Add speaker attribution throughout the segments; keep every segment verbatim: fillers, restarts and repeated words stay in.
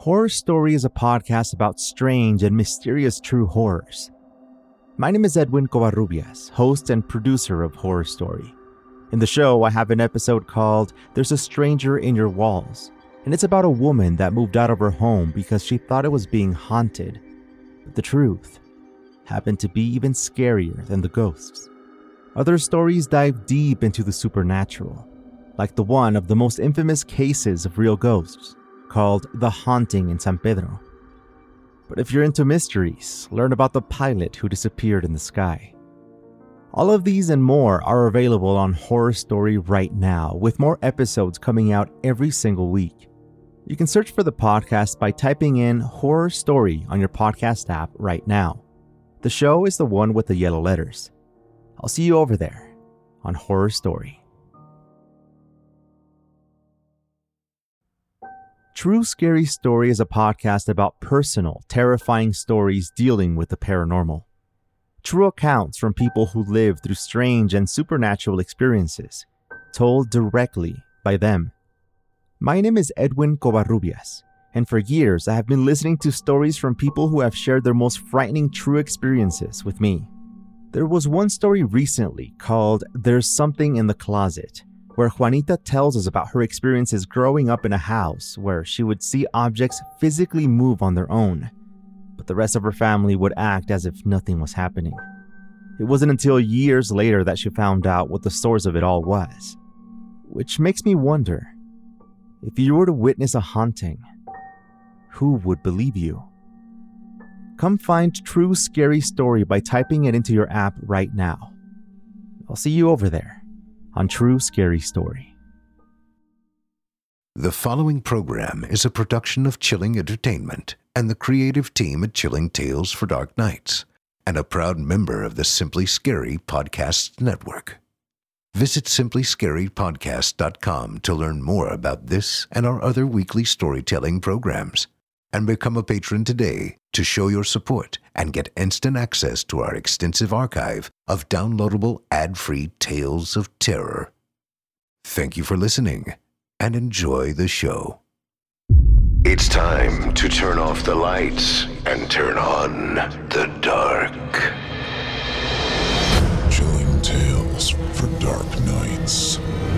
Speaker 1: Horror Story is a podcast about strange and mysterious true horrors. My name is Edwin Covarrubias, host and producer of Horror Story. In the show, I have an episode called There's a Stranger in Your Walls, and it's about a woman that moved out of her home because she thought it was being haunted. But the truth happened to be even scarier than the ghosts. Other stories dive deep into the supernatural, like the one of the most infamous cases of real ghosts, called The Haunting in San Pedro. But if you're into mysteries, learn about the pilot who disappeared in the sky. All of these and more are available on Horror Story right now, with more episodes coming out every single week. You can search for the podcast by typing in Horror Story on your podcast app right now. The show is the one with the yellow letters. I'll see you over there on Horror Story. True Scary Story is a podcast about personal, terrifying stories dealing with the paranormal. True accounts from people who live through strange and supernatural experiences, told directly by them. My name is Edwin Covarrubias, and for years I have been listening to stories from people who have shared their most frightening true experiences with me. There was one story recently called There's Something in the Closet, where Juanita tells us about her experiences growing up in a house where she would see objects physically move on their own, but the rest of her family would act as if nothing was happening. It wasn't until years later that she found out what the source of it all was. Which makes me wonder, if you were to witness a haunting, who would believe you? Come find True Scary Story by typing it into your app right now. I'll see you over there on True Scary Story.
Speaker 2: The following program is a production of Chilling Entertainment and the creative team at Chilling Tales for Dark Nights, and a proud member of the Simply Scary Podcasts Network. Visit simply scary podcast dot com to learn more about this and our other weekly storytelling programs, and become a patron today to show your support and get instant access to our extensive archive of downloadable ad-free tales of terror. Thank you for listening, and enjoy the show.
Speaker 3: It's time to turn off the lights and turn on the dark.
Speaker 4: Chilling Tales for Dark Nights.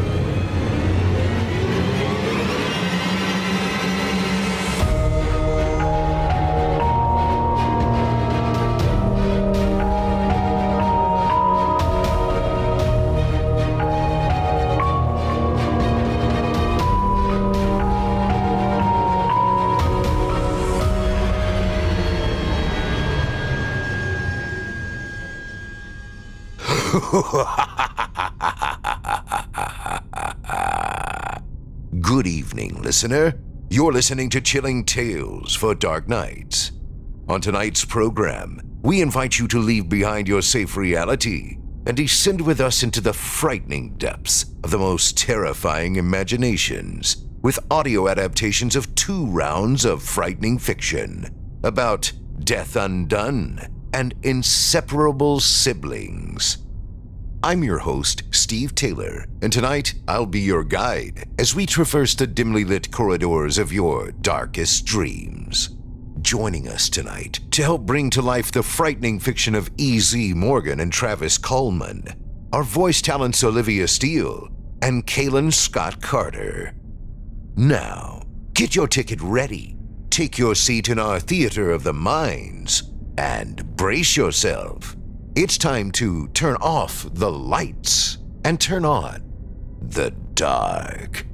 Speaker 2: Good evening, listener. You're listening to Chilling Tales for Dark Nights. On tonight's program, we invite you to leave behind your safe reality and descend with us into the frightening depths of the most terrifying imaginations with audio adaptations of two rounds of frightening fiction about Death Undone and Inseparable Siblings. I'm your host, Steve Taylor, and tonight I'll be your guide as we traverse the dimly lit corridors of your darkest dreams. Joining us tonight to help bring to life the frightening fiction of E Z Morgan and Travis Coleman are voice talents Olivia Steele and Kaylin Scott Carter. Now, get your ticket ready, take your seat in our theater of the minds, and brace yourself. It's time to turn off the lights and turn on the dark.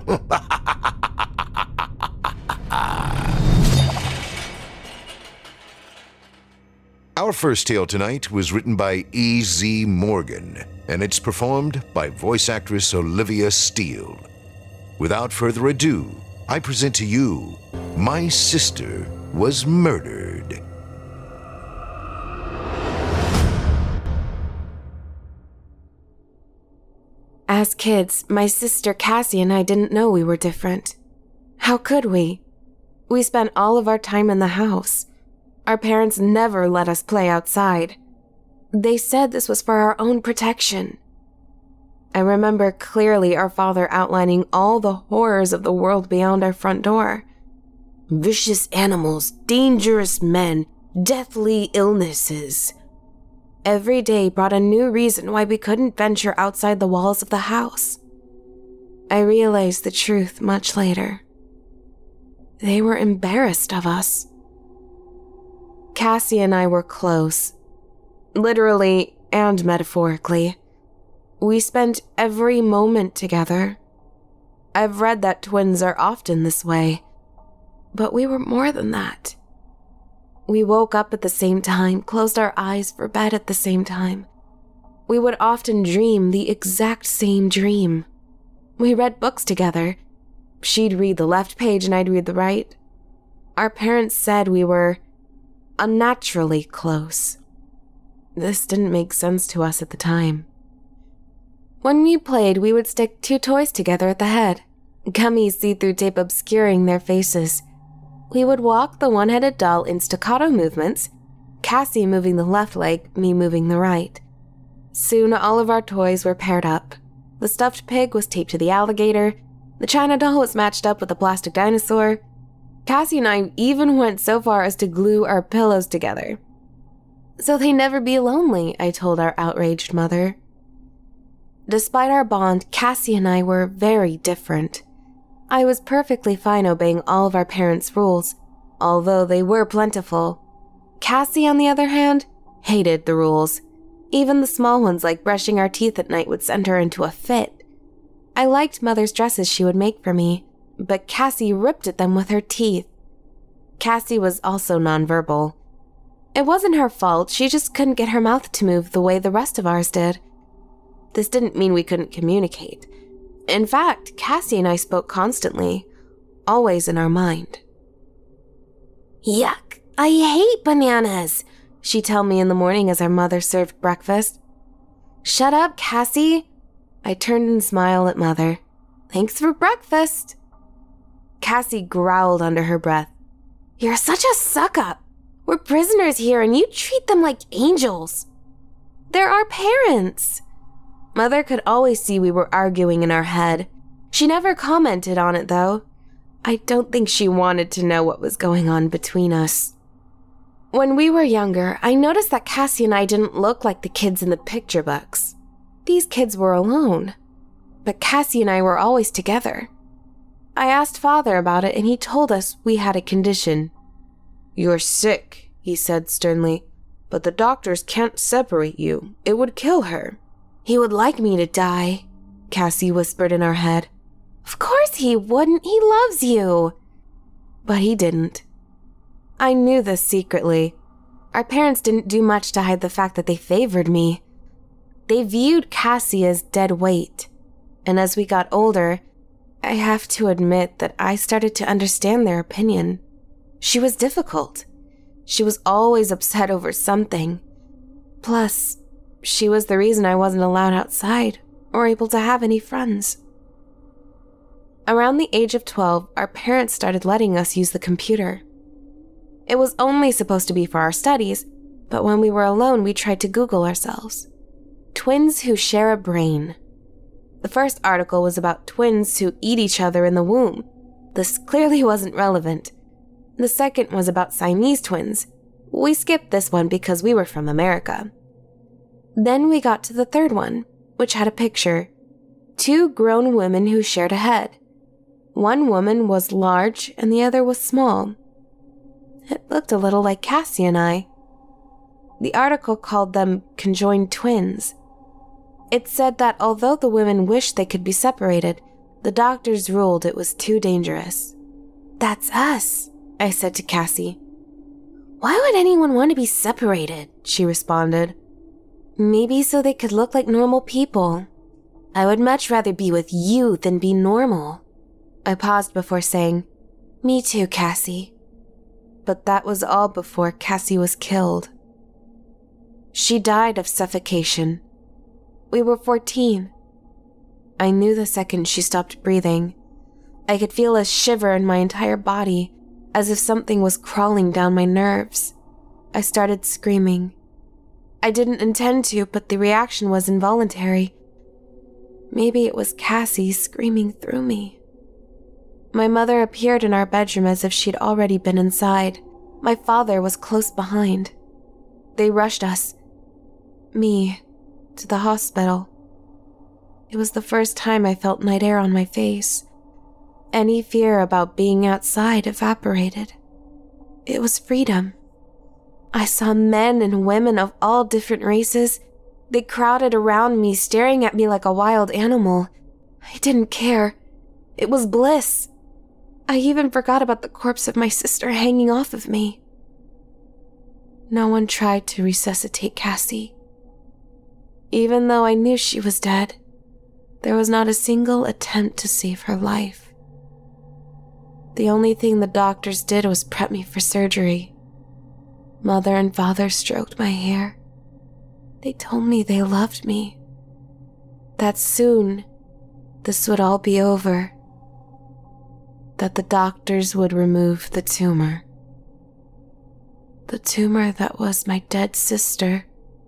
Speaker 2: Our first tale tonight was written by E Z Morgan, and it's performed by voice actress Olivia Steele. Without further ado, I present to you, My Sister Was Murdered.
Speaker 5: As kids, my sister Cassie and I didn't know we were different. How could we? We spent all of our time in the house. Our parents never let us play outside. They said this was for our own protection. I remember clearly our father outlining all the horrors of the world beyond our front door. Vicious animals, dangerous men, deathly illnesses. Every day brought a new reason why we couldn't venture outside the walls of the house. I realized the truth much later. They were embarrassed of us. Cassie and I were close, literally and metaphorically. We spent every moment together. I've read that twins are often this way, but we were more than that. We woke up at the same time, closed our eyes for bed at the same time. We would often dream the exact same dream. We read books together. She'd read the left page and I'd read the right. Our parents said we were unnaturally close. This didn't make sense to us at the time. When we played, we would stick two toys together at the head, gummy see-through tape obscuring their faces. We would walk the one-headed doll in staccato movements, Cassie moving the left leg, me moving the right. Soon all of our toys were paired up. The stuffed pig was taped to the alligator, the China doll was matched up with a plastic dinosaur. Cassie and I even went so far as to glue our pillows together. So they'd never be lonely, I told our outraged mother. Despite our bond, Cassie and I were very different. I was perfectly fine obeying all of our parents' rules, although they were plentiful. Cassie, on the other hand, hated the rules. Even the small ones like brushing our teeth at night would send her into a fit. I liked Mother's dresses she would make for me, but Cassie ripped at them with her teeth. Cassie was also nonverbal. It wasn't her fault, she just couldn't get her mouth to move the way the rest of ours did. This didn't mean we couldn't communicate. In fact, Cassie and I spoke constantly, always in our mind. Yuck, I hate bananas, she'd tell me in the morning as our mother served breakfast. Shut up, Cassie. I turned and smiled at Mother. Thanks for breakfast. Cassie growled under her breath. You're such a suck-up. We're prisoners here and you treat them like angels. They're our parents. Mother could always see we were arguing in our head. She never commented on it, though. I don't think she wanted to know what was going on between us. When we were younger, I noticed that Cassie and I didn't look like the kids in the picture books. These kids were alone, but Cassie and I were always together. I asked Father about it and he told us we had a condition. You're sick, he said sternly, but the doctors can't separate you. It would kill her. He would like me to die, Cassie whispered in our head. Of course he wouldn't, he loves you. But he didn't. I knew this secretly. Our parents didn't do much to hide the fact that they favored me. They viewed Cassie as dead weight, and as we got older, I have to admit that I started to understand their opinion. She was difficult. She was always upset over something. Plus, she was the reason I wasn't allowed outside or able to have any friends. Around the age of twelve, our parents started letting us use the computer. It was only supposed to be for our studies, but when we were alone, we tried to Google ourselves. Twins who share a brain. The first article was about twins who eat each other in the womb. This clearly wasn't relevant. The second was about Siamese twins. We skipped this one because we were from America. Then we got to the third one, which had a picture. Two grown women who shared a head. One woman was large and the other was small. It looked a little like Cassie and I. The article called them conjoined twins. It said that although the women wished they could be separated, the doctors ruled it was too dangerous. That's us, I said to Cassie. Why would anyone want to be separated? She responded. Maybe so they could look like normal people. I would much rather be with you than be normal. I paused before saying, Me too, Cassie. But that was all before Cassie was killed. She died of suffocation. We were fourteen. I knew the second she stopped breathing. I could feel a shiver in my entire body, as if something was crawling down my nerves. I started screaming. I didn't intend to, but the reaction was involuntary. Maybe it was Cassie screaming through me. My mother appeared in our bedroom as if she'd already been inside. My father was close behind. They rushed us, me, to the hospital. It was the first time I felt night air on my face. Any fear about being outside evaporated. It was freedom. I saw men and women of all different races. They crowded around me, staring at me like a wild animal. I didn't care. It was bliss. I even forgot about the corpse of my sister hanging off of me. No one tried to resuscitate Cassie. Even though I knew she was dead, there was not a single attempt to save her life. The only thing the doctors did was prep me for surgery. Mother and father stroked my hair. They told me they loved me. That soon, this would all be over. That the doctors would remove the tumor. The tumor that was my dead sister.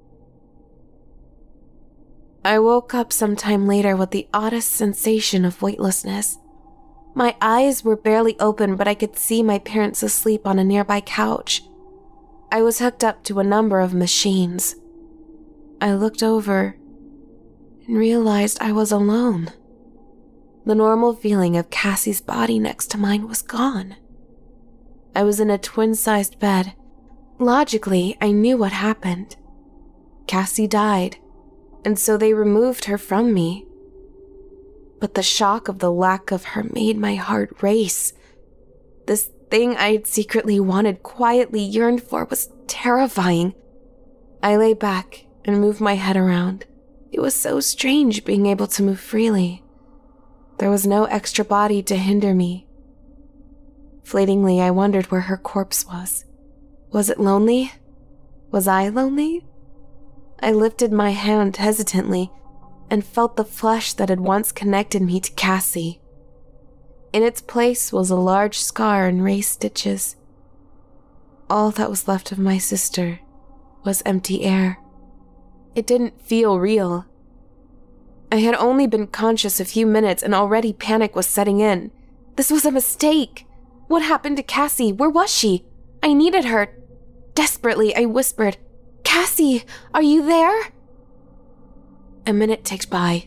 Speaker 5: I woke up sometime later with the oddest sensation of weightlessness. My eyes were barely open, but I could see my parents asleep on a nearby couch. I was hooked up to a number of machines. I looked over and realized I was alone. The normal feeling of Cassie's body next to mine was gone. I was in a twin-sized bed. Logically, I knew what happened. Cassie died, and so they removed her from me. But the shock of the lack of her made my heart race. This thing I had secretly wanted, quietly yearned for, was terrifying. I lay back and moved my head around. It was so strange being able to move freely. There was no extra body to hinder me. Fleetingly, I wondered where her corpse was. Was it lonely? Was I lonely? I lifted my hand hesitantly and felt the flesh that had once connected me to Cassie. In its place was a large scar and raised stitches. All that was left of my sister was empty air. It didn't feel real. I had only been conscious a few minutes and already panic was setting in. This was a mistake. What happened to Cassie? Where was she? I needed her. Desperately, I whispered, "Cassie, are you there?" A minute ticked by.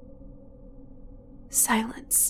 Speaker 5: Silence.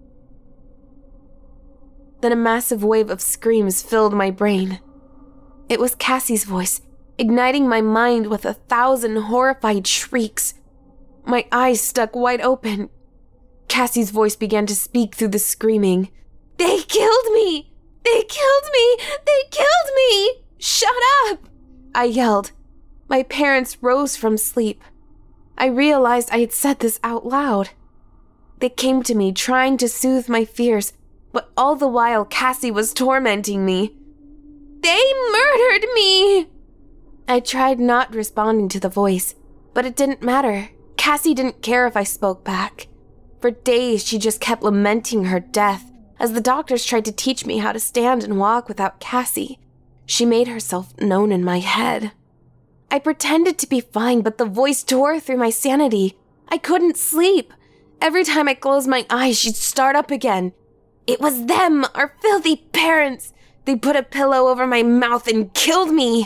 Speaker 5: Then a massive wave of screams filled my brain. It was Cassie's voice, igniting my mind with a thousand horrified shrieks. My eyes stuck wide open. Cassie's voice began to speak through the screaming. "They killed me! They killed me! They killed me! Shut up!" I yelled. My parents rose from sleep. I realized I had said this out loud. They came to me, trying to soothe my fears, but all the while Cassie was tormenting me. "They murdered me!" I tried not responding to the voice, but it didn't matter. Cassie didn't care if I spoke back. For days, she just kept lamenting her death as the doctors tried to teach me how to stand and walk without Cassie. She made herself known in my head. I pretended to be fine, but the voice tore through my sanity. I couldn't sleep. Every time I closed my eyes, she'd start up again. It was them, our filthy parents. They put a pillow over my mouth and killed me.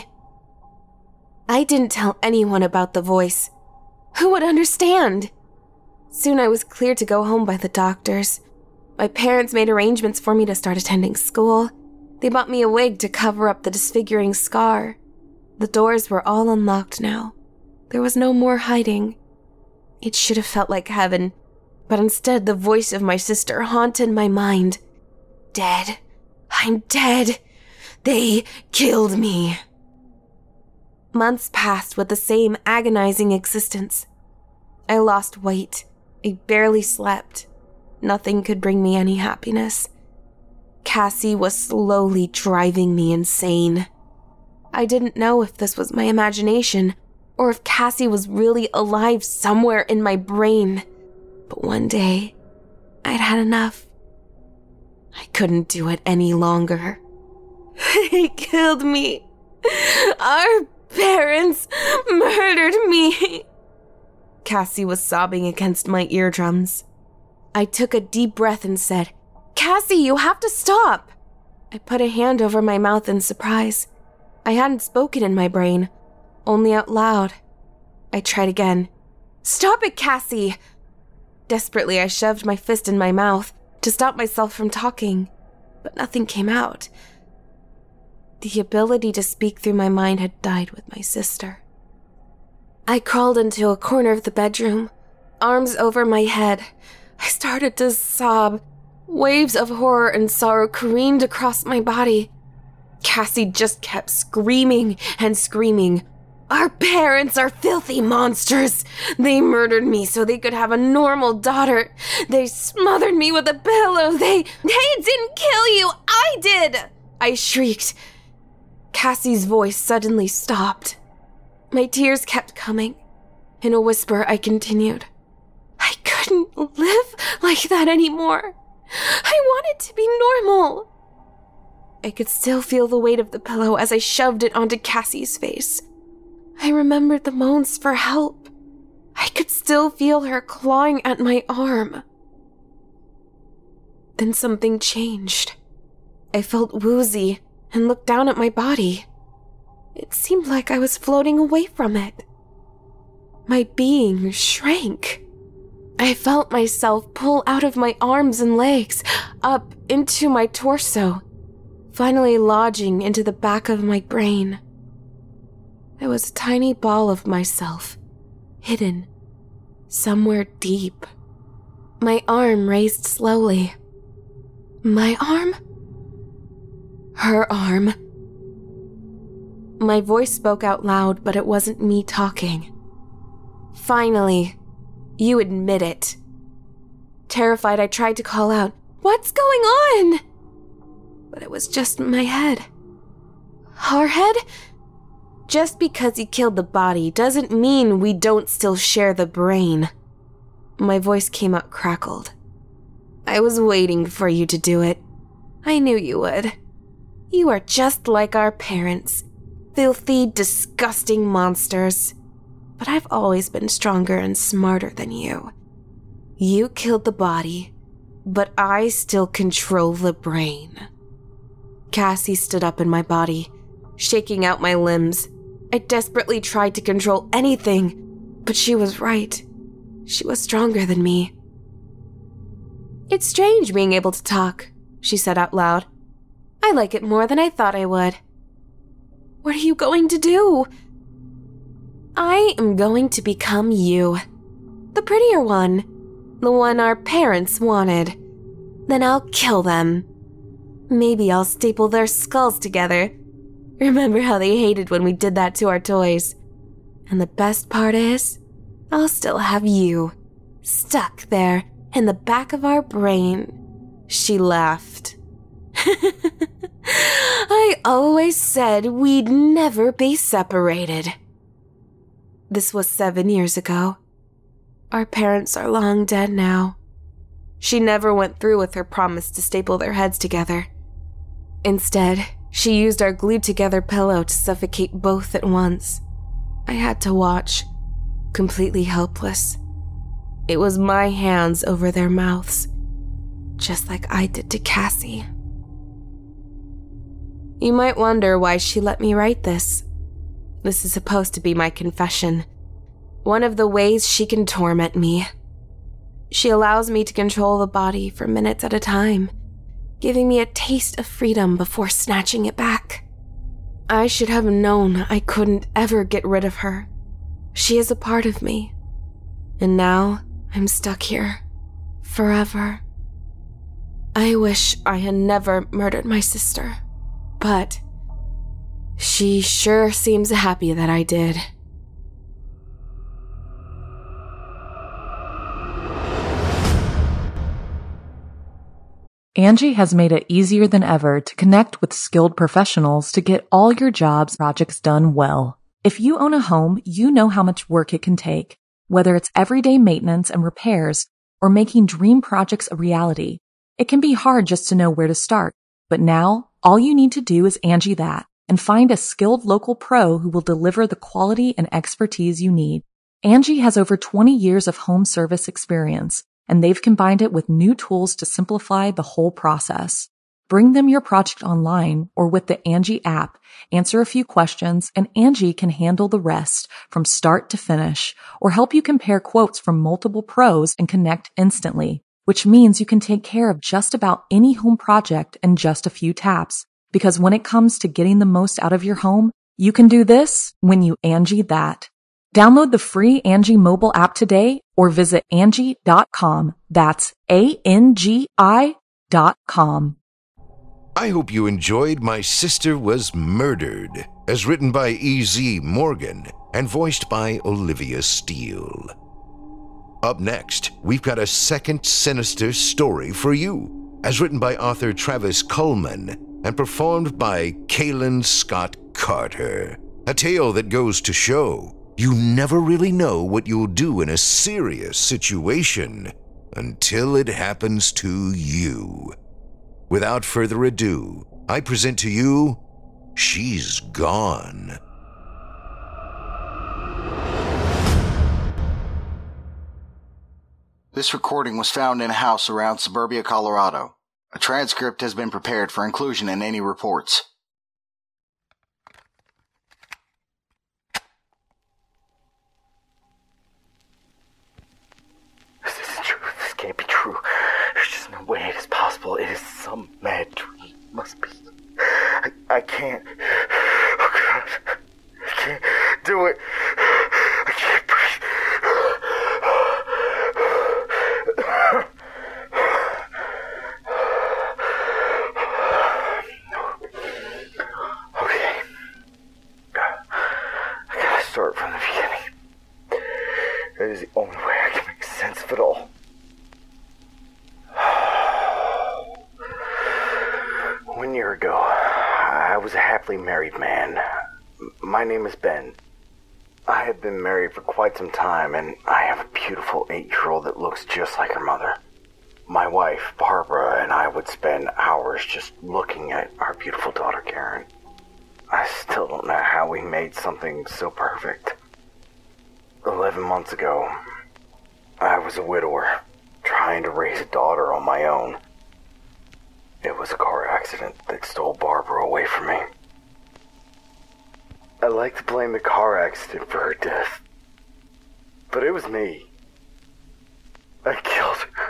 Speaker 5: I didn't tell anyone about the voice. Who would understand? Soon I was cleared to go home by the doctors. My parents made arrangements for me to start attending school. They bought me a wig to cover up the disfiguring scar. The doors were all unlocked now. There was no more hiding. It should have felt like heaven, but instead the voice of my sister haunted my mind. Dead. I'm dead. They killed me. Months passed with the same agonizing existence. I lost weight. I barely slept. Nothing could bring me any happiness. Cassie was slowly driving me insane. I didn't know if this was my imagination or if Cassie was really alive somewhere in my brain. But one day, I'd had enough. I couldn't do it any longer. They killed me. Our parents murdered me. Cassie was sobbing against my eardrums. I took a deep breath and said, Cassie, you have to stop! I put a hand over my mouth in surprise. I hadn't spoken in my brain, only out loud. I tried again. Stop it, Cassie! Desperately, I shoved my fist in my mouth to stop myself from talking, but nothing came out. The ability to speak through my mind had died with my sister. I crawled into a corner of the bedroom, arms over my head. I started to sob. Waves of horror and sorrow careened across my body. Cassie just kept screaming and screaming. Our parents are filthy monsters. They murdered me so they could have a normal daughter. They smothered me with a pillow. They, they didn't kill you. I did. I shrieked. Cassie's voice suddenly stopped. My tears kept coming. In a whisper, I continued. I couldn't live like that anymore. I wanted to be normal. I could still feel the weight of the pillow as I shoved it onto Cassie's face. I remembered the moans for help. I could still feel her clawing at my arm. Then something changed. I felt woozy and looked down at my body. It seemed like I was floating away from it. My being shrank. I felt myself pull out of my arms and legs, up into my torso, finally lodging into the back of my brain. I was a tiny ball of myself, hidden, somewhere deep. My arm raised slowly. My arm? Her arm. My voice spoke out loud, but it wasn't me talking. Finally, you admit it. Terrified, I tried to call out, "What's going on?" But it was just my head. Our head? Just because he killed the body doesn't mean we don't still share the brain. My voice came out crackled. I was waiting for you to do it. I knew you would. You are just like our parents. Filthy, disgusting monsters. But I've always been stronger and smarter than you. You killed the body, but I still control the brain. Cassie stood up in my body, shaking out my limbs. I desperately tried to control anything, but she was right. She was stronger than me. It's strange being able to talk, she said out loud. I like it more than I thought I would. What are you going to do? I am going to become you. The prettier one. The one our parents wanted. Then I'll kill them. Maybe I'll staple their skulls together. Remember how they hated when we did that to our toys? And the best part is, I'll still have you, stuck there in the back of our brain. She laughed. I always said we'd never be separated. This was seven years ago. Our parents are long dead now. She never went through with her promise to staple their heads together. Instead, she used our glued-together pillow to suffocate both at once. I had to watch, completely helpless. It was my hands over their mouths, just like I did to Cassie. You might wonder why she let me write this. This is supposed to be my confession. One of the ways she can torment me. She allows me to control the body for minutes at a time, giving me a taste of freedom before snatching it back. I should have known I couldn't ever get rid of her. She is a part of me. And now I'm stuck here, forever. I wish I had never murdered my sister, but she sure seems happy that I did.
Speaker 6: Angie has made it easier than ever to connect with skilled professionals to get all your jobs projects done well. If you own a home, you know how much work it can take, whether it's everyday maintenance and repairs or making dream projects a reality. It can be hard just to know where to start, but now all you need to do is Angie that and find a skilled local pro who will deliver the quality and expertise you need. Angie has over twenty years of home service experience and they've combined it with new tools to simplify the whole process. Bring them your project online or with the Angie app, answer a few questions, and Angie can handle the rest from start to finish, or help you compare quotes from multiple pros and connect instantly, which means you can take care of just about any home project in just a few taps. Because when it comes to getting the most out of your home, you can do this when you Angie that. Download the free Angie mobile app today or visit Angie dot com. That's A N G I dot com.
Speaker 2: I hope you enjoyed My Sister Was Murdered, as written by E Z Morgan and voiced by Olivia Steele. Up next, we've got a second sinister story for you, as written by author Travis Cullman and performed by Kaylin Scott Carter. A tale that goes to show you never really know what you'll do in a serious situation until it happens to you. Without further ado, I present to you, She's Gone.
Speaker 7: This recording was found in a house around Suburbia, Colorado. A transcript has been prepared for inclusion in any reports.
Speaker 8: This isn't true. This can't be true. There's just no way it is possible. It is some mad dream. It must be. I, I can't. Oh, God. I can't do it. I can't breathe. Okay. I gotta start from the beginning. That is the only way I can make sense of it all. One year ago, I was a happily married man. My name is Ben. I have been married for quite some time, and I have a beautiful eight-year-old that looks just like her mother. My wife, Barbara, and I would spend hours just looking at our beautiful daughter, Karen. I still don't know how we made something so perfect. Eleven months ago, I was a widower, trying to raise a daughter on my own. It was a car accident that stole Barbara away from me. I like to blame the car accident for her death, but it was me. I killed her.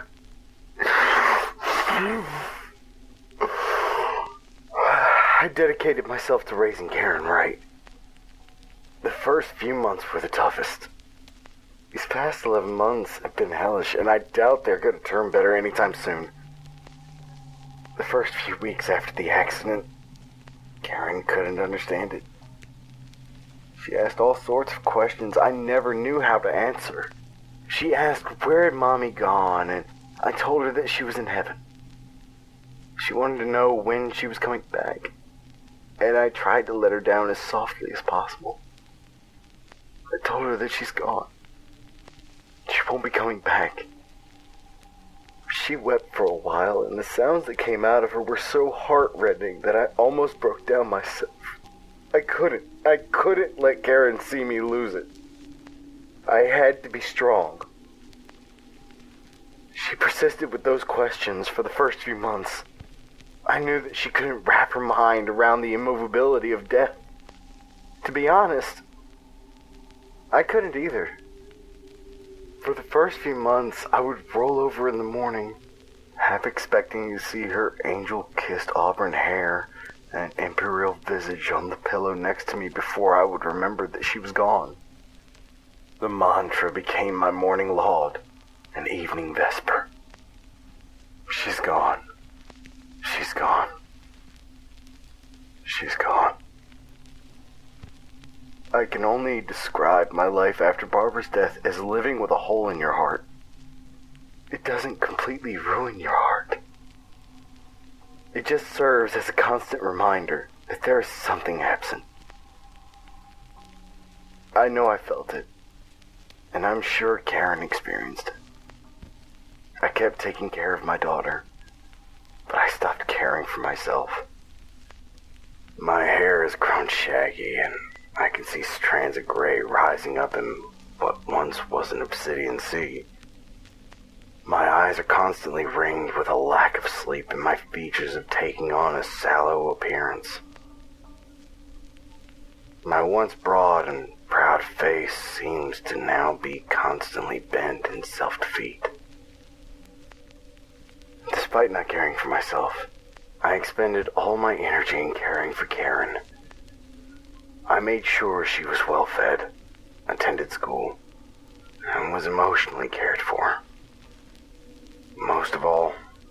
Speaker 8: I dedicated myself to raising Karen right. The first few months were the toughest. These past eleven months have been hellish, and I doubt they're going to turn better anytime soon. The first few weeks after the accident, Karen couldn't understand it. She asked all sorts of questions I never knew how to answer. She asked where had Mommy gone, and I told her that she was in heaven. She wanted to know when she was coming back, and I tried to let her down as softly as possible. I told her that she's gone. She won't be coming back. She wept for a while, and the sounds that came out of her were so heart-rending that I almost broke down myself. I couldn't, I couldn't let Karen see me lose it. I had to be strong. She persisted with those questions for the first few months. I knew that she couldn't wrap her mind around the immovability of death. To be honest, I couldn't either. For the first few months, I would roll over in the morning, half expecting to see her angel-kissed auburn hair and imperial visage on the pillow next to me before I would remember that she was gone. The mantra became my morning laud, an evening vesper. She's gone. She's gone. She's gone. I can only describe my life after Barbara's death as living with a hole in your heart. It doesn't completely ruin your heart. It just serves as a constant reminder that there is something absent. I know I felt it, and I'm sure Karen experienced it. I kept taking care of my daughter, but I stopped caring for myself. My hair has grown shaggy, and I can see strands of gray rising up in what once was an obsidian sea. My eyes are constantly ringed with a lack of sleep, and my features have taken on a sallow appearance. My once broad and proud face seems to now be constantly bent in self-defeat. Despite not caring for myself, I expended all my energy in caring for Karen. I made sure she was well fed, attended school, and was emotionally cared for. Most of all,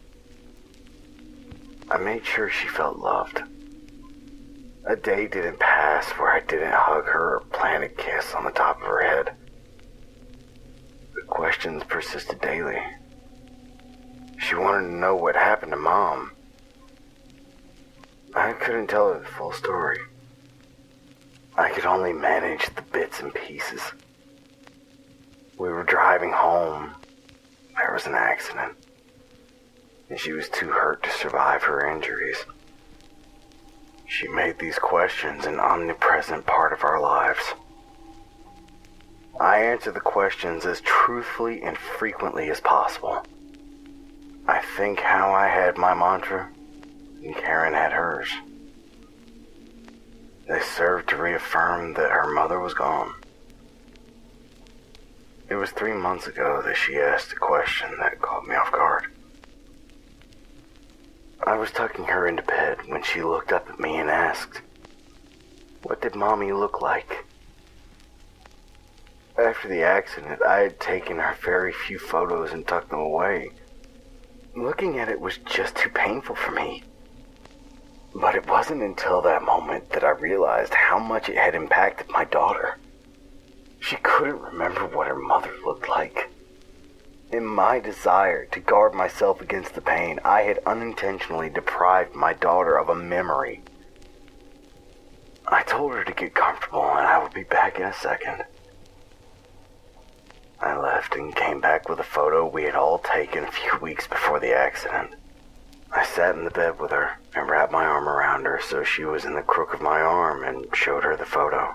Speaker 8: I made sure she felt loved. A day didn't pass where I didn't hug her or plant a kiss on the top of her head. The questions persisted daily. She wanted to know what happened to Mom. I couldn't tell her the full story. I could only manage the bits and pieces. We were driving home. There was an accident, and she was too hurt to survive her injuries. She made these questions an omnipresent part of our lives. I answered the questions as truthfully and frequently as possible. I think how I had my mantra, and Karen had hers. They served to reaffirm that her mother was gone. It was three months ago that she asked a question that caught me off guard. I was tucking her into bed when she looked up at me and asked, "What did Mommy look like?" After the accident, I had taken her very few photos and tucked them away. Looking at it was just too painful for me. But it wasn't until that moment that I realized how much it had impacted my daughter. She couldn't remember what her mother looked like. In my desire to guard myself against the pain, I had unintentionally deprived my daughter of a memory. I told her to get comfortable and I would be back in a second. I left and came back with a photo we had all taken a few weeks before the accident. I sat in the bed with her and wrapped my arm around her so she was in the crook of my arm and showed her the photo.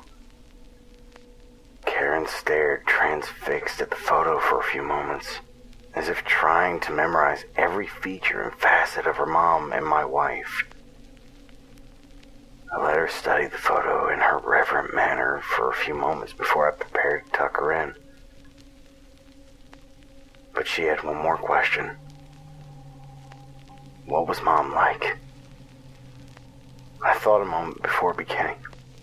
Speaker 8: Karen stared transfixed at the photo for a few moments, as if trying to memorize every feature and facet of her mom and my wife. I let her study the photo in her reverent manner for a few moments before I prepared to tuck her in. But she had one more question. What was Mom like? I thought a moment before beginning.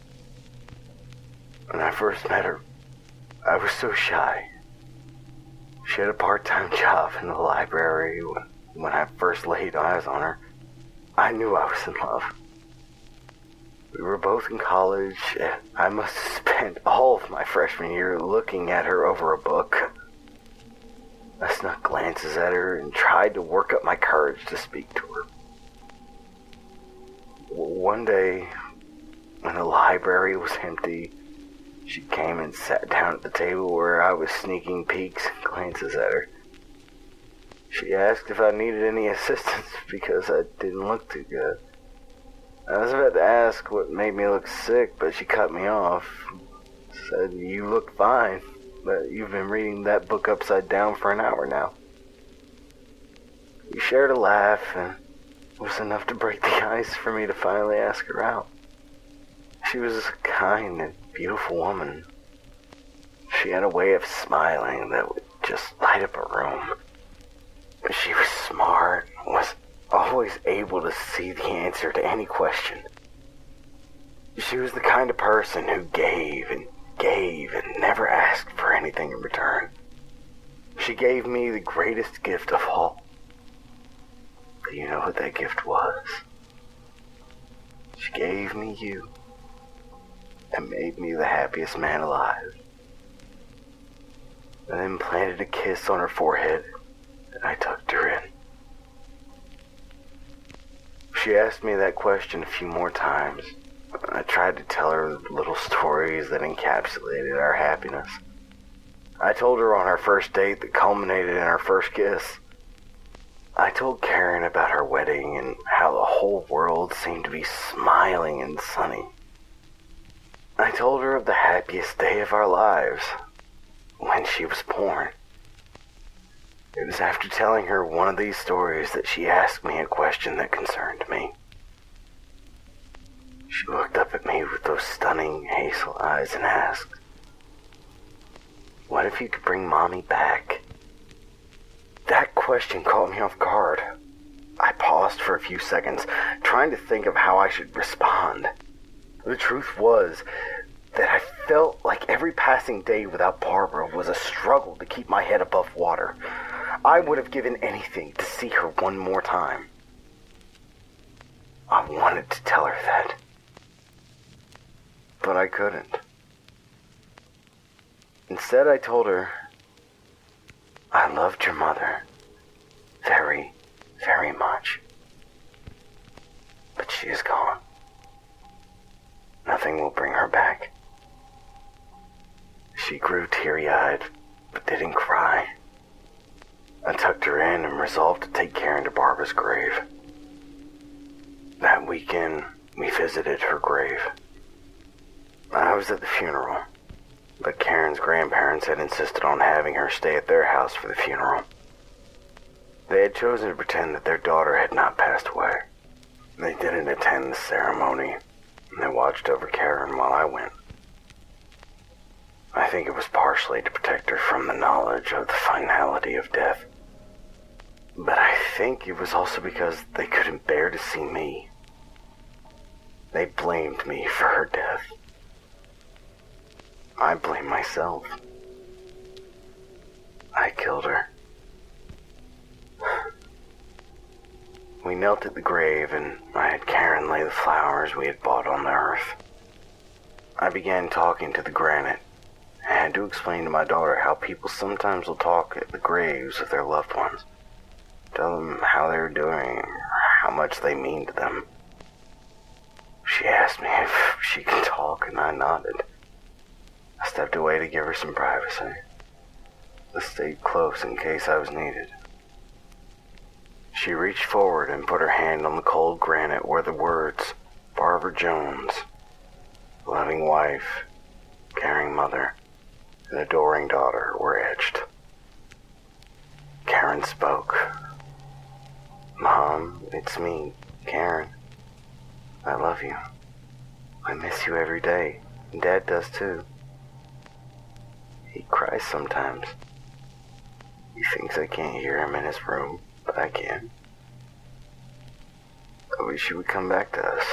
Speaker 8: When I first met her, I was so shy. She had a part-time job in the library. When, when I first laid eyes on her, I knew I was in love. We were both in college, and I must have spent all of my freshman year looking at her over a book. I snuck glances at her and tried to work up my courage to speak to her. One day, when the library was empty, she came and sat down at the table where I was sneaking peeks and glances at her. She asked if I needed any assistance because I didn't look too good. I was about to ask what made me look sick, but she cut me off. Said, "You look fine, but you've been reading that book upside down for an hour now." We shared a laugh, and it was enough to break the ice for me to finally ask her out. She was a kind and beautiful woman. She had a way of smiling that would just light up a room. She was smart, was always able to see the answer to any question. She was the kind of person who gave and gave and never asked for anything in return. She gave me the greatest gift of all. Do you know what that gift was? She gave me you and made me the happiest man alive. And then planted a kiss on her forehead, and I tucked her in. She asked me that question a few more times. I tried to tell her little stories that encapsulated our happiness. I told her on our first date that culminated in our first kiss. I told Karen about her wedding and how the whole world seemed to be smiling and sunny. I told her of the happiest day of our lives, when she was born. It was after telling her one of these stories that she asked me a question that concerned me. She looked up at me with those stunning hazel eyes and asked, "What if you could bring Mommy back?" That question caught me off guard. I paused for a few seconds, trying to think of how I should respond. The truth was that I felt like every passing day without Barbara was a struggle to keep my head above water. I would have given anything to see her one more time. I wanted to tell her that, but I couldn't. Instead, I told her, "I loved your mother very, very much, but she is gone. Nothing will bring her back." She grew teary-eyed, but didn't cry. I tucked her in and resolved to take Karen to Barbara's grave. That weekend, we visited her grave. I was at the funeral, but Karen's grandparents had insisted on having her stay at their house for the funeral. They had chosen to pretend that their daughter had not passed away. They didn't attend the ceremony, and they watched over Karen while I went. I think it was partially to protect her from the knowledge of the finality of death. But I think it was also because they couldn't bear to see me. They blamed me for her death. I blame myself. I killed her. We knelt at the grave, and I had Karen lay the flowers we had bought on the earth. I began talking to the granite. I had to explain to my daughter how people sometimes will talk at the graves of their loved ones. Tell them how they're doing, or how much they mean to them. She asked me if she could talk, and I nodded. I stepped away to give her some privacy. I stayed close in case I was needed. She reached forward and put her hand on the cold granite where the words, Barbara Jones, loving wife, caring mother, and adoring daughter, were etched. Karen spoke. "Mom, it's me, Karen. I love you. I miss you every day, and Dad does too. He cries sometimes. He thinks I can't hear him in his room, but I can. I wish you would come back to us."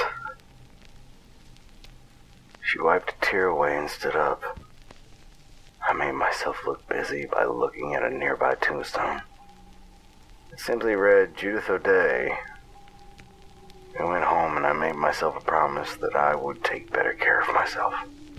Speaker 8: She wiped a tear away and stood up. I made myself look busy by looking at a nearby tombstone. It simply read, Judith O'Day. I went home and I made myself a promise that I would take better care of myself.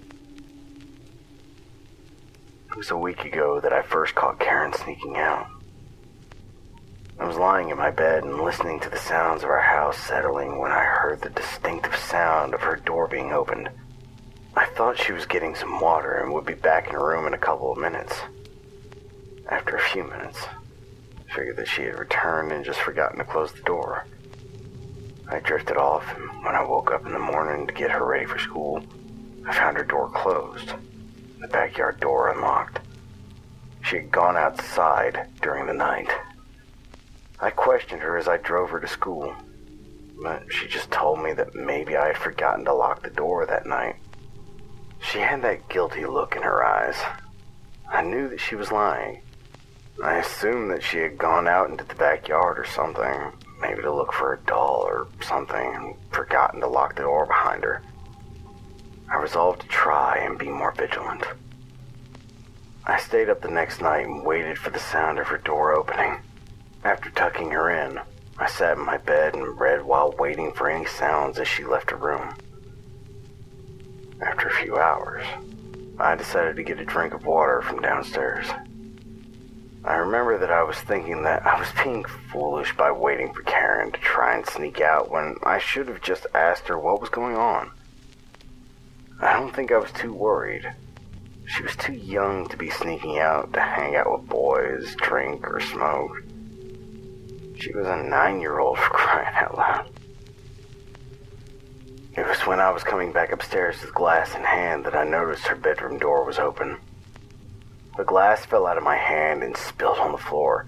Speaker 8: It was a week ago that I first caught Karen sneaking out. I was lying in my bed and listening to the sounds of our house settling when I heard the distinctive sound of her door being opened. I thought she was getting some water and would be back in her room in a couple of minutes. After a few minutes, I figured that she had returned and just forgotten to close the door. I drifted off, and when I woke up in the morning to get her ready for school, I found her door closed, the backyard door unlocked. She had gone outside during the night. I questioned her as I drove her to school, but she just told me that maybe I had forgotten to lock the door that night. She had that guilty look in her eyes. I knew that she was lying. I assumed that she had gone out into the backyard or something, maybe to look for a doll or something, and forgotten to lock the door behind her. I resolved to try and be more vigilant. I stayed up the next night and waited for the sound of her door opening. After tucking her in, I sat in my bed and read while waiting for any sounds as she left her room. After a few hours, I decided to get a drink of water from downstairs. I remember that I was thinking that I was being foolish by waiting for Karen to try and sneak out when I should have just asked her what was going on. I don't think I was too worried. She was too young to be sneaking out to hang out with boys, drink, or smoke. She was a nine-year-old, for crying out loud. It was when I was coming back upstairs with glass in hand that I noticed her bedroom door was open. The glass fell out of my hand and spilled on the floor,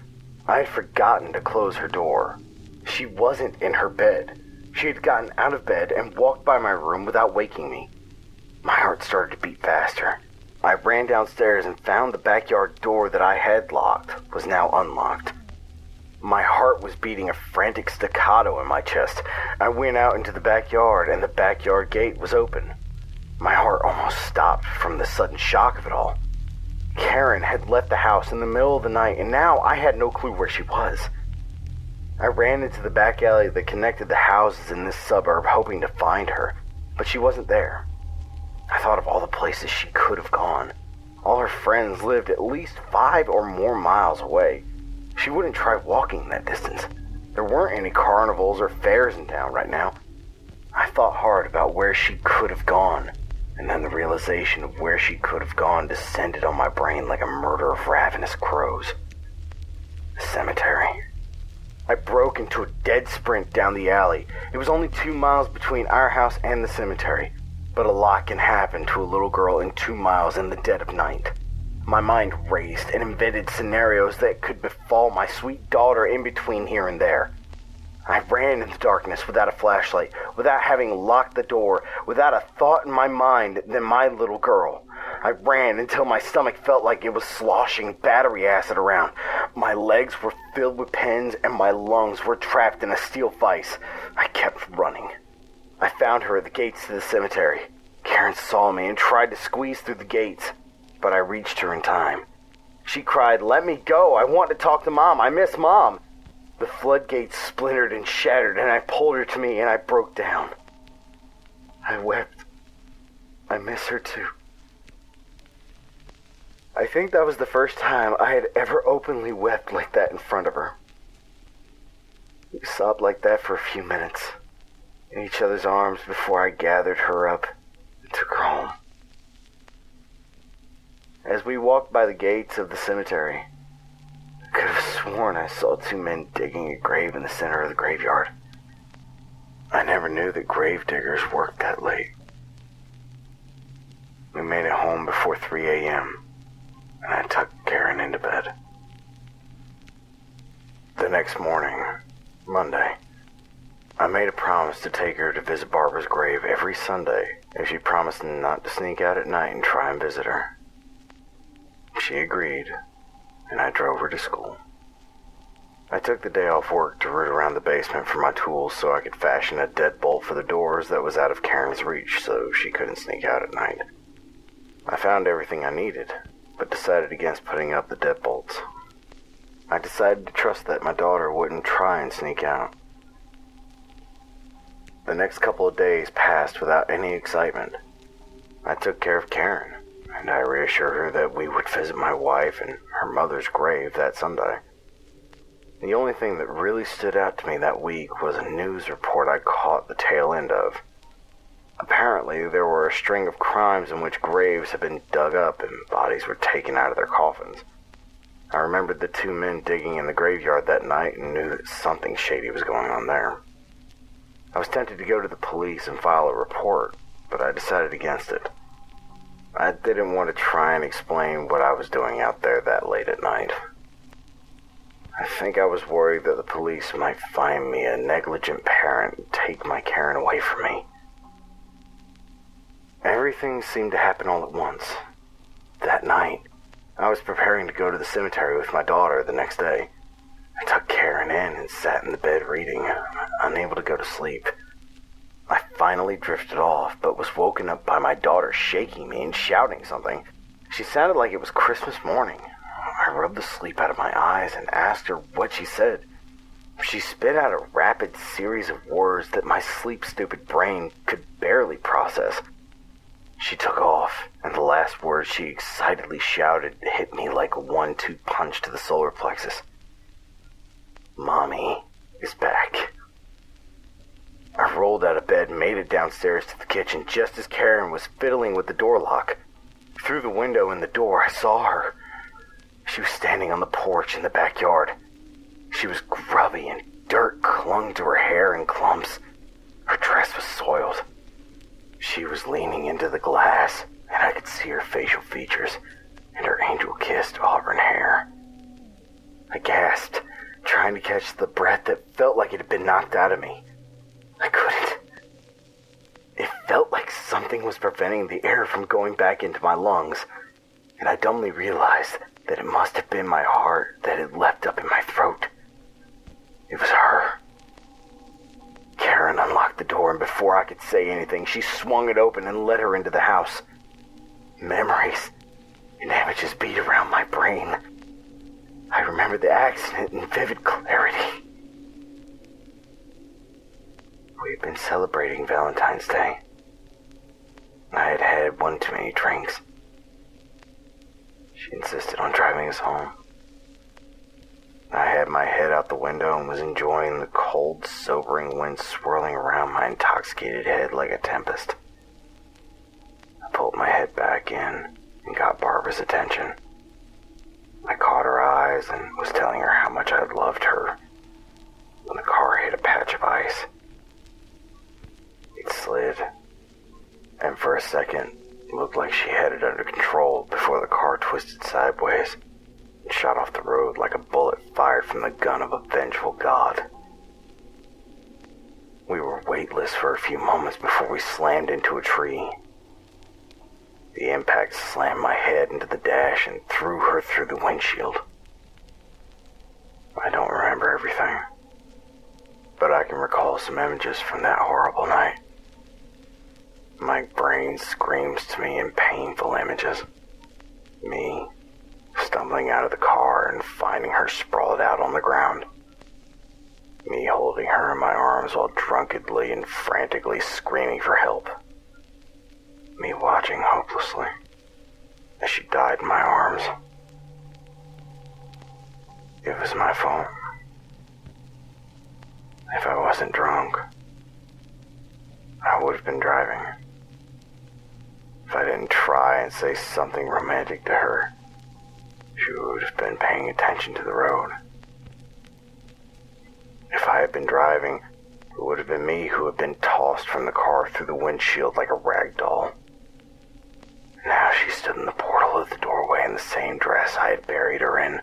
Speaker 8: I had forgotten to close her door. She wasn't in her bed. She had gotten out of bed and walked by my room without waking me. My heart started to beat faster. I ran downstairs and found the backyard door that I had locked was now unlocked. My heart was beating a frantic staccato in my chest. I went out into the backyard and the backyard gate was open. My heart almost stopped from the sudden shock of it all. Karen had left the house in the middle of the night, and now I had no clue where she was. I ran into the back alley that connected the houses in this suburb, hoping to find her, but she wasn't there. I thought of all the places she could have gone. All her friends lived at least five or more miles away. She wouldn't try walking that distance. There weren't any carnivals or fairs in town right now. I thought hard about where she could have gone, and then the realization of where she could have gone descended on my brain like a murder of ravenous crows. The cemetery. I broke into a dead sprint down the alley. It was only two miles between our house and the cemetery, but a lot can happen to a little girl in two miles in the dead of night. My mind raced and invented scenarios that could befall my sweet daughter in between here and there. I ran in the darkness without a flashlight, without having locked the door, without a thought in my mind than my little girl. I ran until my stomach felt like it was sloshing battery acid around. My legs were filled with pins and my lungs were trapped in a steel vise. I kept running. I found her at the gates to the cemetery. Karen saw me and tried to squeeze through the gates, but I reached her in time. She cried, "Let me go, I want to talk to Mom, I miss Mom." The floodgates splintered and shattered, and I pulled her to me and I broke down. I wept. I miss her too. I think that was the first time I had ever openly wept like that in front of her. We sobbed like that for a few minutes, in each other's arms before I gathered her up and took her home. As we walked by the gates of the cemetery, I could have sworn I saw two men digging a grave in the center of the graveyard. I never knew that grave diggers worked that late. We made it home before three a.m., and I tucked Karen into bed. The next morning, Monday, I made a promise to take her to visit Barbara's grave every Sunday if she promised not to sneak out at night and try and visit her. She agreed, and I drove her to school. I took the day off work to root around the basement for my tools so I could fashion a deadbolt for the doors that was out of Karen's reach so she couldn't sneak out at night. I found everything I needed, but decided against putting up the deadbolts. I decided to trust that my daughter wouldn't try and sneak out. The next couple of days passed without any excitement. I took care of Karen, and I reassured her that we would visit my wife and her mother's grave that Sunday. The only thing that really stood out to me that week was a news report I caught the tail end of. Apparently, there were a string of crimes in which graves had been dug up and bodies were taken out of their coffins. I remembered the two men digging in the graveyard that night and knew that something shady was going on there. I was tempted to go to the police and file a report, but I decided against it. I didn't want to try and explain what I was doing out there that late at night. I think I was worried that the police might find me a negligent parent and take my Karen away from me. Everything seemed to happen all at once. That night, I was preparing to go to the cemetery with my daughter the next day. I tucked Karen in and sat in the bed reading, unable to go to sleep. I finally drifted off, but was woken up by my daughter shaking me and shouting something. She sounded like it was Christmas morning. I rubbed the sleep out of my eyes and asked her what she said. She spit out a rapid series of words that my sleep-stupid brain could barely process. She took off, and the last words she excitedly shouted hit me like a one two punch to the solar plexus. Mommy is back. I rolled out of bed and made it downstairs to the kitchen just as Karen was fiddling with the door lock. Through the window in the door, I saw her. She was standing on the porch in the backyard. She was grubby and dirt clung to her hair in clumps. Her dress was soiled. She was leaning into the glass, and I could see her facial features and her angel-kissed auburn hair. I gasped trying to catch the breath that felt like it had been knocked out of me. I couldn't. It felt like something was preventing the air from going back into my lungs, and I dumbly realized that it must have been my heart that had leapt up in my throat. It was her. Karen unlocked the door, and before I could say anything, she swung it open and let her into the house. Memories and images beat around my brain. I remember the accident in vivid clarity. We had been celebrating Valentine's Day. I had had one too many drinks. She insisted on driving us home. I had my head out the window and was enjoying the cold, sobering wind swirling around my intoxicated head like a tempest. I pulled my head back in and got Barbara's attention. I caught her eyes and was telling her how much I loved her when the car hit a patch of ice. It slid, and for a second, it looked like she had it under control before the car twisted sideways and shot off the road like a bullet fired from the gun of a vengeful god. We were weightless for a few moments before we slammed into a tree. The impact slammed my head into the dash and threw her through the windshield. I don't remember everything, but I can recall some images from that horrible night. My brain screams to me in painful images. Me, stumbling out of the car and finding her sprawled out on the ground. Me holding her in my arms while drunkenly and frantically screaming for help. Me watching hopelessly as she died in my arms. It was my fault. If I wasn't drunk, I would have been driving. If I didn't try and say something romantic to her, she would have been paying attention to the road. If I had been driving, it would have been me who had been tossed from the car through the windshield like a rag doll. Now she stood in the portal of the doorway in the same dress I had buried her in.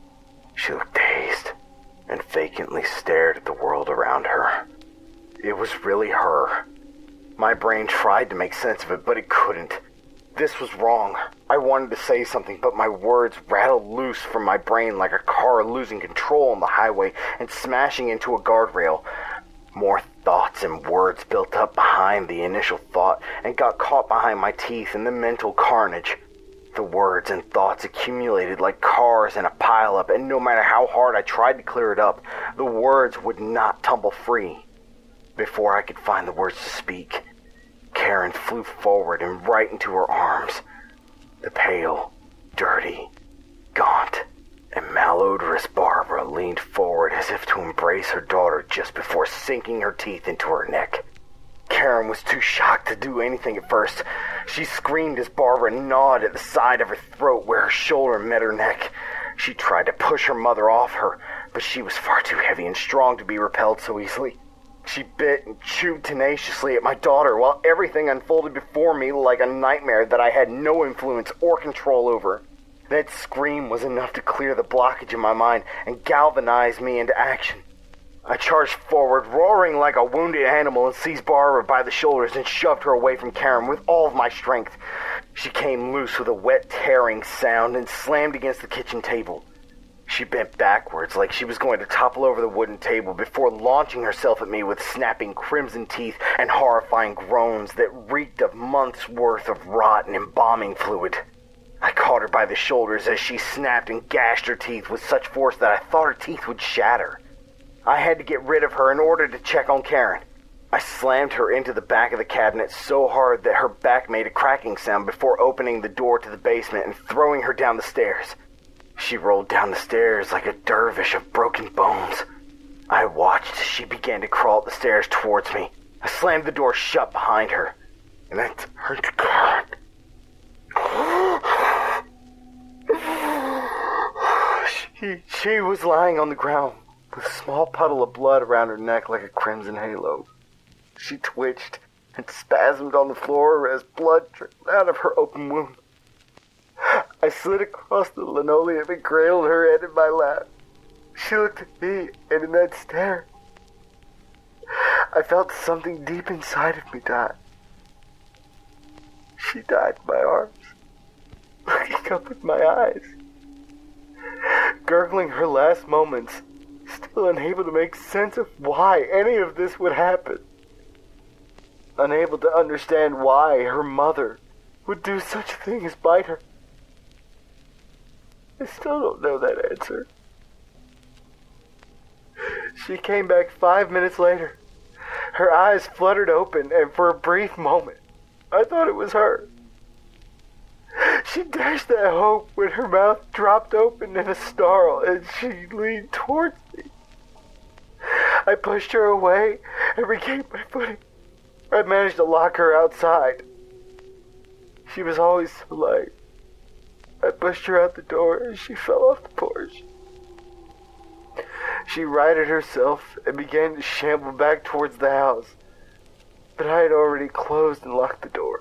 Speaker 8: She looked dazed and vacantly stared at the world around her. It was really her. My brain tried to make sense of it, but it couldn't. This was wrong. I wanted to say something, but my words rattled loose from my brain like a car losing control on the highway and smashing into a guardrail. More thoughts and words built up behind the initial thought and got caught behind my teeth in the mental carnage. The words and thoughts accumulated like cars in a pileup, and no matter how hard I tried to clear it up, the words would not tumble free. Before I could find the words to speak, Karen flew forward and right into her arms. The pale, dirty, gaunt, and malodorous Barbara leaned forward as if to embrace her daughter just before sinking her teeth into her neck. Karen was too shocked to do anything at first. She screamed as Barbara gnawed at the side of her throat where her shoulder met her neck. She tried to push her mother off her, but she was far too heavy and strong to be repelled so easily. She bit and chewed tenaciously at my daughter while everything unfolded before me like a nightmare that I had no influence or control over. That scream was enough to clear the blockage in my mind and galvanize me into action. I charged forward, roaring like a wounded animal, and seized Barbara by the shoulders and shoved her away from Karen with all of my strength. She came loose with a wet, tearing sound and slammed against the kitchen table. She bent backwards like she was going to topple over the wooden table before launching herself at me with snapping crimson teeth and horrifying groans that reeked of months' worth of rot and embalming fluid. I caught her by the shoulders as she snapped and gashed her teeth with such force that I thought her teeth would shatter. I had to get rid of her in order to check on Karen. I slammed her into the back of the cabinet so hard that her back made a cracking sound before opening the door to the basement and throwing her down the stairs. She rolled down the stairs like a dervish of broken bones. I watched as she began to crawl up the stairs towards me. I slammed the door shut behind her, and I turned to God. She, she was lying on the ground with a small puddle of blood around her neck like a crimson halo. She twitched and spasmed on the floor as blood trickled out of her open wound. I slid across the linoleum and cradled her head in my lap. She looked at me, and in that stare, I felt something deep inside of me die. She died in my arms, looking up with my eyes, gurgling her last moments, still unable to make sense of why any of this would happen. Unable to understand why her mother would do such a thing as bite her. I still don't know that answer. She came back five minutes later. Her eyes fluttered open, and for a brief moment, I thought it was her. She dashed that hope when her mouth dropped open in a snarl and she leaned towards me. I pushed her away and regained my footing. I managed to lock her outside. She was always so light. I pushed her out the door and she fell off the porch. She righted herself and began to shamble back towards the house, but I had already closed and locked the door.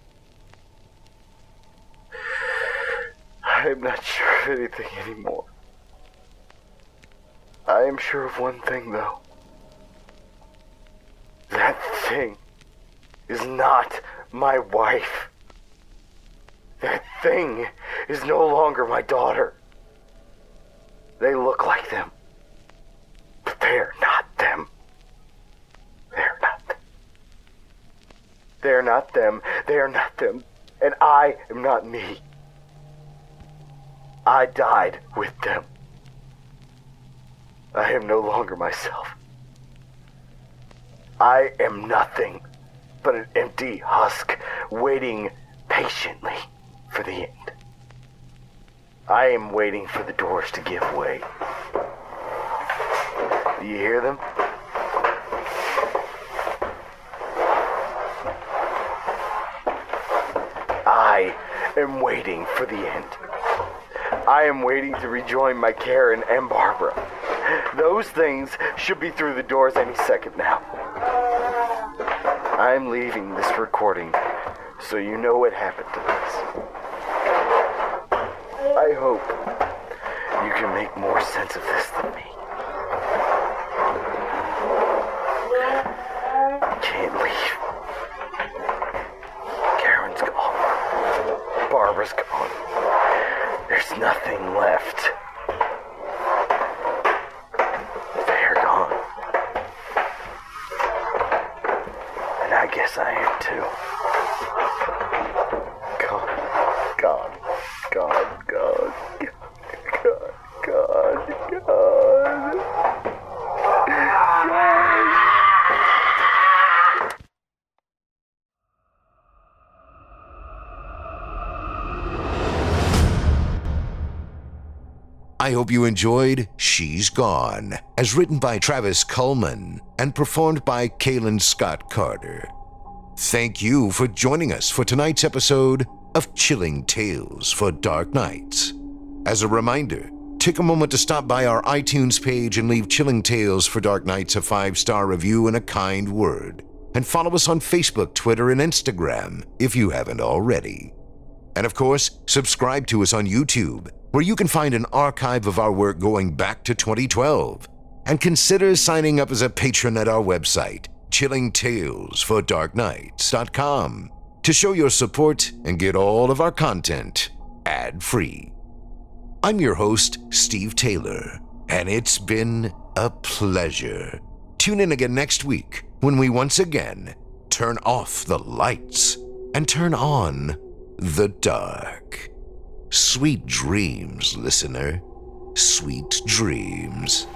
Speaker 8: I am not sure of anything anymore. I am sure of one thing, though. That thing is not my wife. That thing is no longer my daughter. They look like them, but they are not them. They are not them. They are not them. They are not them. And I am not me. I died with them. I am no longer myself. I am nothing but an empty husk waiting patiently for the end. I am waiting for the doors to give way. Do you hear them? I am waiting for the end. I am waiting to rejoin my Karen and Barbara. Those things should be through the doors any second now. I'm leaving this recording so you know what happened to us. I hope you can make more sense of this than me. I can't leave. Karen's gone. Barbara's gone. There's nothing left. They're gone. And I guess I am too. God, God, God, God, God, God, God, God.
Speaker 2: I hope you enjoyed She's Gone, as written by Travis Kuhlman and performed by Kaylin Scott Carter. Thank you for joining us for tonight's episode of Chilling Tales for Dark Nights. As a reminder, take a moment to stop by our iTunes page and leave Chilling Tales for Dark Nights a five-star review and a kind word. And follow us on Facebook, Twitter, and Instagram if you haven't already. And of course, subscribe to us on YouTube, where you can find an archive of our work going back to twenty twelve. And consider signing up as a patron at our website, chilling tales for dark nights dot com, to show your support and get all of our content ad-free. I'm your host, Steve Taylor, and it's been a pleasure. Tune in again next week when we once again turn off the lights and turn on the dark. Sweet dreams, listener. Sweet dreams.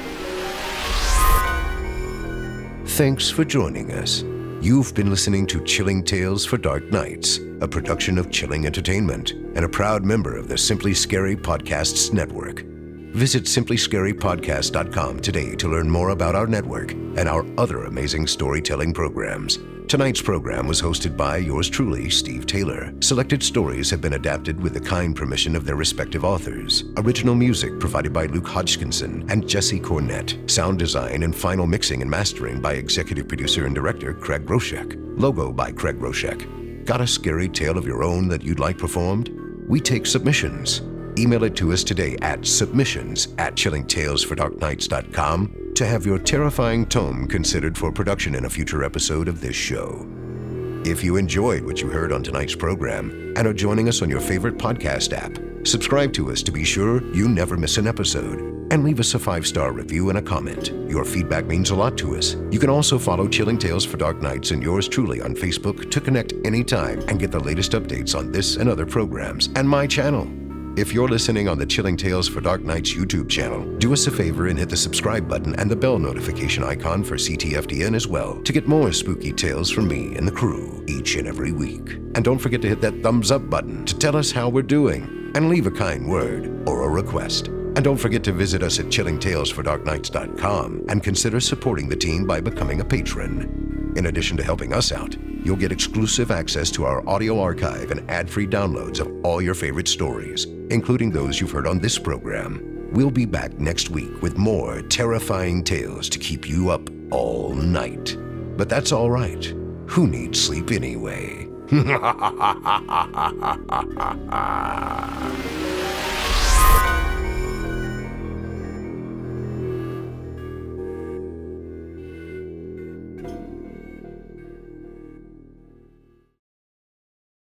Speaker 2: Thanks for joining us. You've been listening to Chilling Tales for Dark Nights, a production of Chilling Entertainment and a proud member of the Simply Scary Podcasts Network. Visit simply scary podcast dot com today to learn more about our network and our other amazing storytelling programs. Tonight's program was hosted by yours truly, Steve Taylor. Selected stories have been adapted with the kind permission of their respective authors. Original music provided by Luke Hodgkinson and Jesse Cornett. Sound design and final mixing and mastering by executive producer and director Craig Groshek. Logo by Craig Groshek. Got a scary tale of your own that you'd like performed? We take submissions. email it to us today at submissions at chilling tales for dark nights dot com to have your terrifying tome considered for production in a future episode of this show. If you enjoyed what you heard on tonight's program and are joining us on your favorite podcast app, subscribe to us to be sure you never miss an episode, and leave us a five-star review and a comment. Your feedback means a lot to us. You can also follow Chilling Tales for Dark Nights and yours truly on Facebook to connect anytime and get the latest updates on this and other programs and my channel. If you're listening on the Chilling Tales for Dark Nights YouTube channel, do us a favor and hit the subscribe button and the bell notification icon for C T F D N as well to get more spooky tales from me and the crew each and every week. And don't forget to hit that thumbs up button to tell us how we're doing and leave a kind word or a request. And don't forget to visit us at chilling tales for dark nights dot com and consider supporting the team by becoming a patron. In addition to helping us out, you'll get exclusive access to our audio archive and ad-free downloads of all your favorite stories, including those you've heard on this program. We'll be back next week with more terrifying tales to keep you up all night. But that's all right. Who needs sleep anyway?